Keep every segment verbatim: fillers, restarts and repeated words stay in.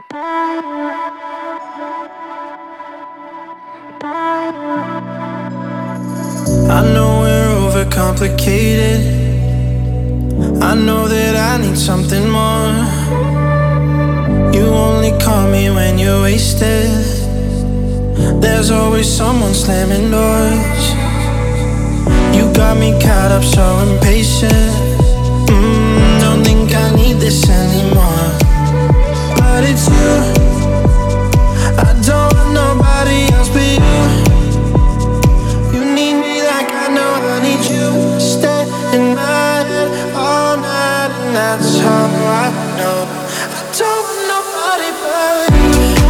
I know we're overcomplicated. I know that I need something more. You only call me when you're wasted. There's always someone slamming doors. You got me caught up, so impatient. mm, Don't think I need this anymore. But it's you. I don't want nobody else but you. You need me like I know I need you. Stay in my head all night, and that's how I know. I don't want nobody but you.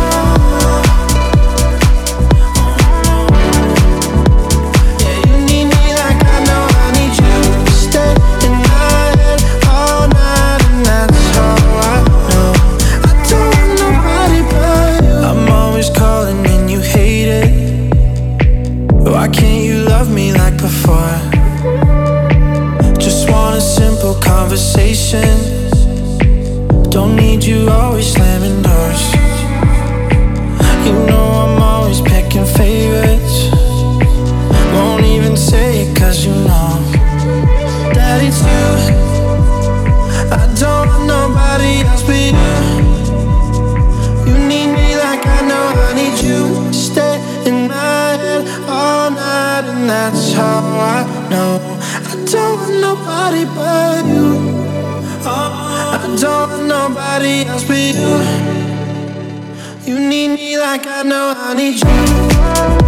Why can't you love me like before? Just want a simple conversation. Don't need you always slamming doors. You know I'm always picking favorites. Won't even say it cause you know that it's you. I don't want nobody else but you. You need me like I know I need you. Stay in my head all night, and that's how I know. I don't want nobody but you. I don't want nobody else but you. You need me like I know I need you.